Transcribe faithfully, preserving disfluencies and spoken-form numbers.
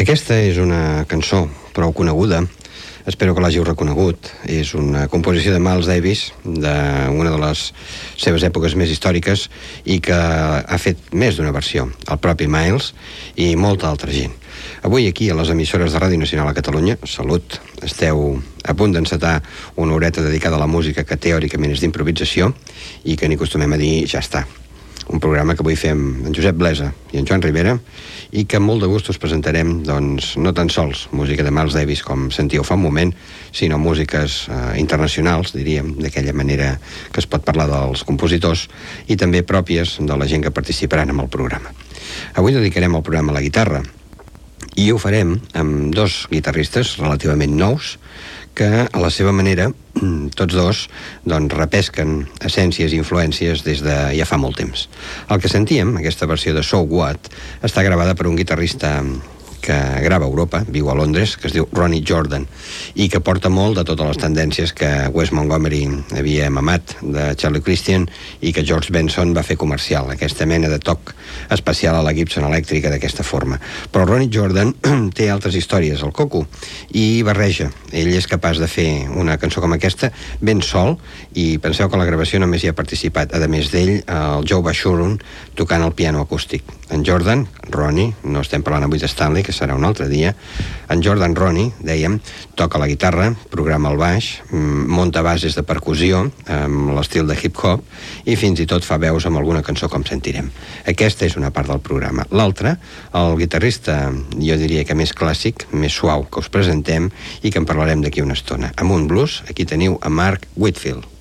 Aquesta és una cançó prou coneguda, espero que l'hàgiu reconegut. És una composició de Miles Davis, d'una de les seves èpoques més històriques, i que ha fet més d'una versió, el propi Miles i molta altra gent. Avui aquí a les emissores de Ràdio Nacional a Catalunya, salut, esteu a punt d'encetar una horeta dedicada a la música que teòricament és d'improvisació i que n'hi acostumem a dir ja està. Un programa que avui fem en Josep Blesa i en Joan Rivera i que amb molt de gust us presentarem, doncs, no tan sols música de Miles Davis, com sentíeu fa un moment, sinó músiques eh, internacionals, diríem, d'aquella manera que es pot parlar dels compositors, i també pròpies de la gent que participaran en el programa. Avui dedicarem el programa a la guitarra, i ho farem amb dos guitarristes relativament nous, que a la seva manera, tots dos, doncs, repesquen essències i influències des de ja fa molt temps. El que sentíem, aquesta versió de So What, està gravada per un guitarrista que grava a Europa, viu a Londres, que es diu Ronnie Jordan, i que porta molt de totes les tendències que Wes Montgomery havia mamat de Charlie Christian i que George Benson va fer comercial, aquesta mena de toc especial a la Gibson elèctrica d'aquesta forma. Però Ronnie Jordan té altres històries al coco i barreja. Ell és capaç de fer una cançó com aquesta ben sol, i penseu que a la gravació només hi ha participat, a més d'ell, el Joe Bashurun tocant el piano acústic. En Jordan, Ronnie, no estem parlant avui de Stanley, que serà un altre dia, en Jordan Ronnie, dèiem, toca la guitarra, programa el baix, munta bases de percussió amb l'estil de hip-hop i fins i tot fa veus amb alguna cançó com sentirem. Aquesta és una part del programa. L'altra, el guitarrista, jo diria que més clàssic, més suau, que us presentem i que en parlarem d'aquí una estona. Amb un blues, aquí teniu a Mark Whitfield.